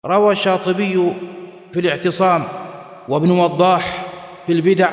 روى الشاطبي في الاعتصام وابن وضاح في البدع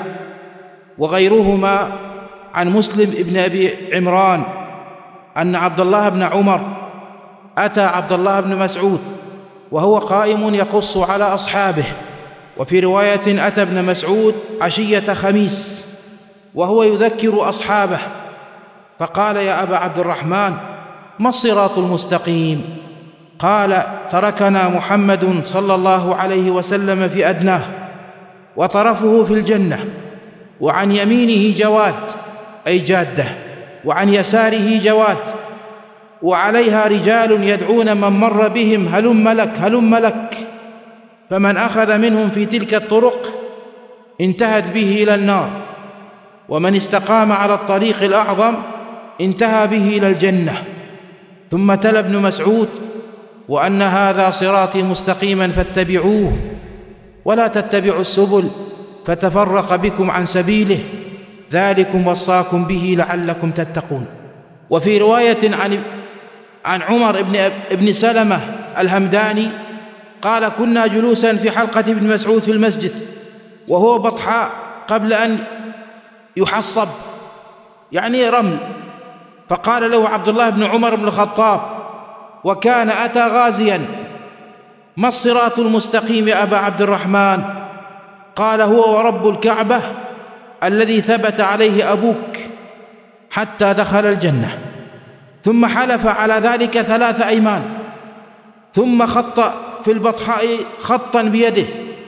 وغيرهما عن مسلم ابن أبي عمران أن عبد الله بن عمر أتى عبد الله بن مسعود وهو قائم يقص على أصحابه، وفي رواية أتى ابن مسعود عشية خميس وهو يذكر أصحابه فقال: يا أبا عبد الرحمن، ما الصراط المستقيم؟ قال: تركنا محمد صلى الله عليه وسلم في أدناه وطرفه في الجنة، وعن يمينه جواد أي جادة، وعن يساره جواد، وعليها رجال يدعون من مر بهم: هلم لك هلم لك، فمن أخذ منهم في تلك الطرق انتهت به إلى النار، ومن استقام على الطريق الأعظم انتهى به إلى الجنة. ثم تلا ابن مسعود: وأن هذا صراطي مستقيما فاتبعوه ولا تتبعوا السبل فتفرق بكم عن سبيله، ذلكم وصاكم به لعلكم تتقون. وفي رواية عن عمر بن سلمة الهمداني قال: كنا جلوسا في حلقة ابن مسعود في المسجد وهو بطحاء قبل أن يحصب، يعني رمل، فقال له عبد الله بن عمر بن الخطاب وكان أتى غازيا: ما الصراط المستقيم يا أبا عبد الرحمن؟ قال: هو ورب الكعبة الذي ثبت عليه أبوك حتى دخل الجنة. ثم حلف على ذلك 3 أيمان، ثم خط في البطحاء خطا بيده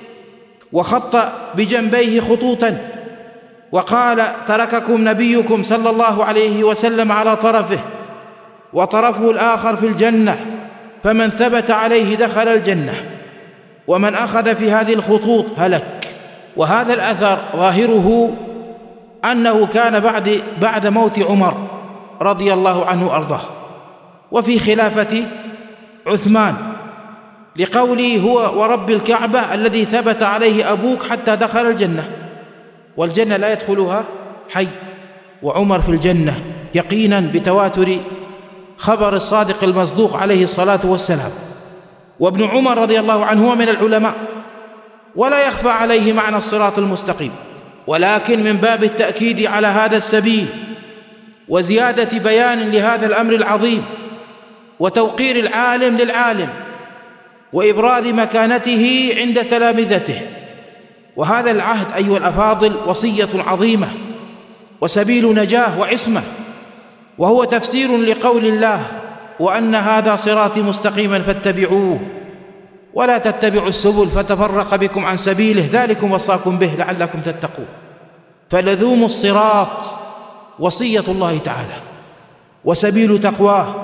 وخط بجنبيه خطوطا وقال: ترككم نبيكم صلى الله عليه وسلم على طرفه وطرفه الآخر في الجنة، فمن ثبت عليه دخل الجنة، ومن أخذ في هذه الخطوط هلك. وهذا الأثر ظاهره أنه كان بعد موت عمر رضي الله عنه وأرضاه، وفي خلافة عثمان، لقوله: هو ورب الكعبة الذي ثبت عليه أبوك حتى دخل الجنة، والجنة لا يدخلها حي، وعمر في الجنة يقينا بتواتر خبر الصادق المصدوق عليه الصلاة والسلام. وابن عمر رضي الله عنه هو من العلماء ولا يخفى عليه معنى الصراط المستقيم، ولكن من باب التأكيد على هذا السبيل وزيادة بيان لهذا الأمر العظيم وتوقير العالم للعالم وإبراز مكانته عند تلامذته. وهذا العهد أيها الأفاضل وصية عظيمة وسبيل نجاة وعصمة، وهو تفسير لقول الله: وأن هذا صراطي مستقيما فاتبعوه ولا تتبعوا السبل فتفرق بكم عن سبيله، ذلكم وصاكم به لعلكم تتقون. فلزوم الصراط وصية الله تعالى وسبيل تقواه